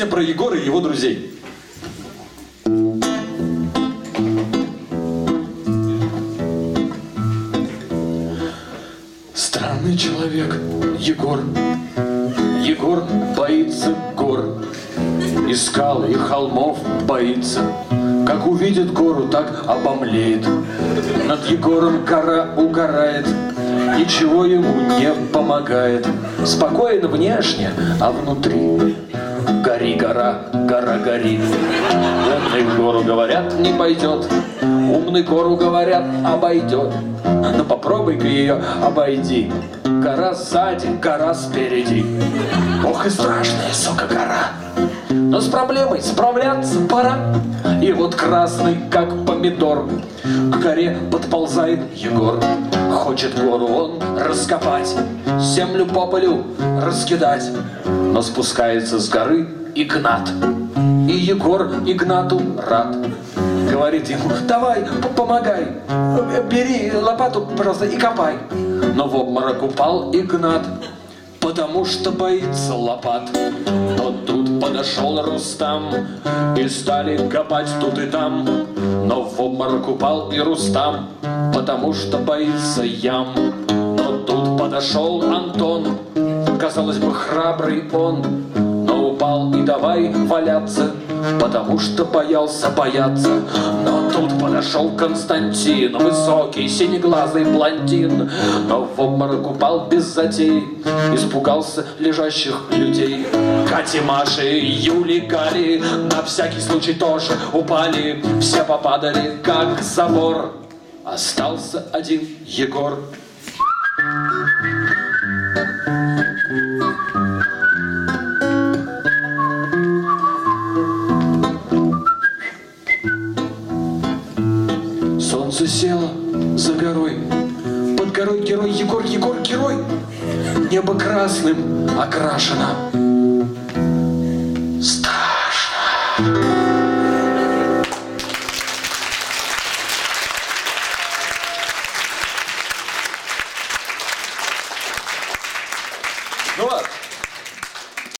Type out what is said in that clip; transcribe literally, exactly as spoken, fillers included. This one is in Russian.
Песня про Егора и его друзей. Странный человек Егор. Егор боится гор, и скал, и холмов боится. Как увидит гору, так обомлеет. Над Егором гора угорает, ничего ему не помогает. Спокоен внешне, а внутри гори, гора, гора горит. Умный гору, говорят, не пойдет. Умный гору, говорят, обойдет. Но попробуй-ка ее обойди. Гора сзади, гора спереди. Ох и страшная, сука, гора. Но с проблемой справляться пора. И вот красный, как помидор, к горе подползает Егор. Хочет гору он раскопать, землю по полю раскидать. Но спускается с горы Игнат. И Егор Игнату рад. Говорит ему: давай, помогай, бери лопату, пожалуйста, и копай. Но в обморок упал Игнат, потому что боится лопат. Но тут подошел Рустам, и стали копать тут и там. Но в обморок упал и Рустам, потому что боится ям. Но тут подошел Антон, казалось бы, храбрый он, но упал и давай валяться, потому что боялся бояться. Но тут подошел Константин, высокий, синеглазый блондин, но в обморок упал без затей, испугался лежащих людей. Кати, Маши, Юли, Гали на всякий случай тоже упали. Все попадали, как забор. Остался один Егор. Солнце село за горой. Под горой герой Егор, Егор, герой. Небо красным окрашено.